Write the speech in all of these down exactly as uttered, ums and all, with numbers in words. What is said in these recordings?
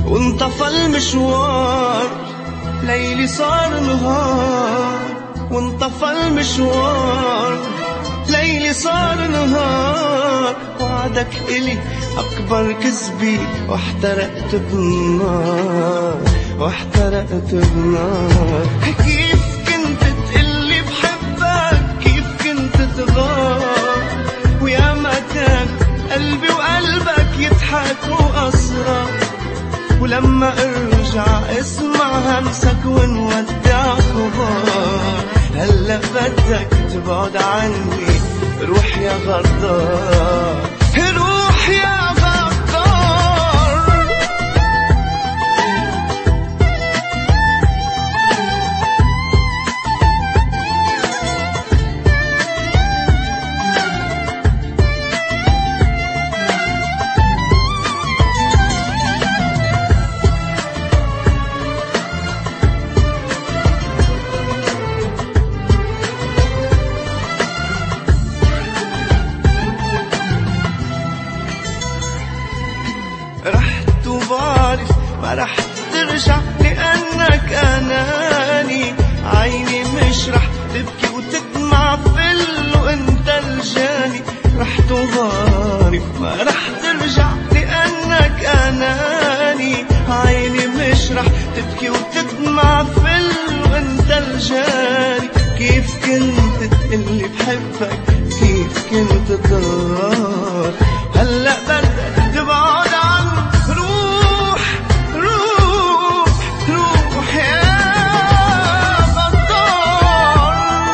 وانطفى المشوار، ليلي صار نهار. وانطفى المشوار، ليلي صار نهار. وعدك إلي أكبر كذبي، واحترقت بالنار، واحترقت بالنار. كيف كنت تقلي بحبك، كيف كنت تغار، ويا ما كان قلبي وقلبك يضحكوا أسرار. ولما ارجع اسمع همسك ونودع خبار. هلا بدك تبعد عني، روح يا غدار، روح يا غدار. رحت وبعرف ما رح ترجع، لأنك أناني. عيني مش رح تبكي وتدمع فل وانت الجاني. رحت وبعرف ما رح ترجع، لأنك أناني. عيني مش رح تبكي وتدمع فل وانت الجاني. كيف كنت تقلي بحبك، كيف كنت تغار. هلأ بدك تبعد عني، روح روح روح يا غدار.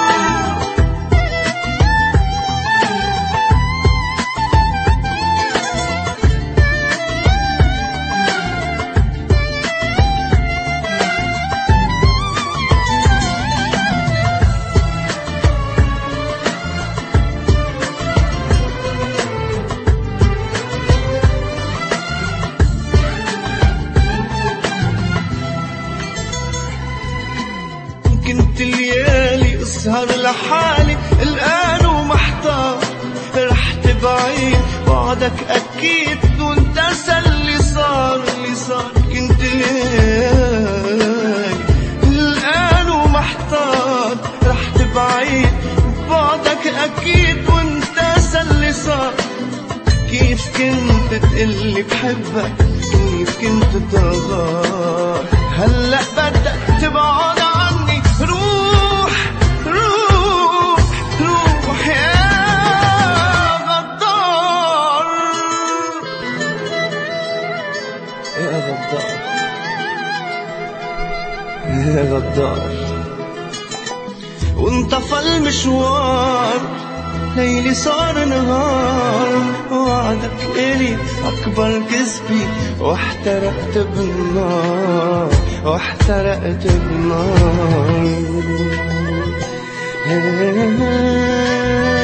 كنت ليالي اسهر لحالي، الآن ومحتار. رحت بعيد بعدك أكيد، وانتسى اللي صار اللي صار. كنت ليالي الآن ومحتار. رحت بعيد بعدك أكيد، وانتسى اللي صار. كيف كنت تقلي بحبك، كيف كنت تغار. هلأ بدك تبعد عني، روح روح روح يا غدار، يا غدار، يا غدار. وانطفى المشوار، ليلي صار نهار. وعدك إلي أكبر كذبي، واحترقت بالنار، واحترقت بالنار.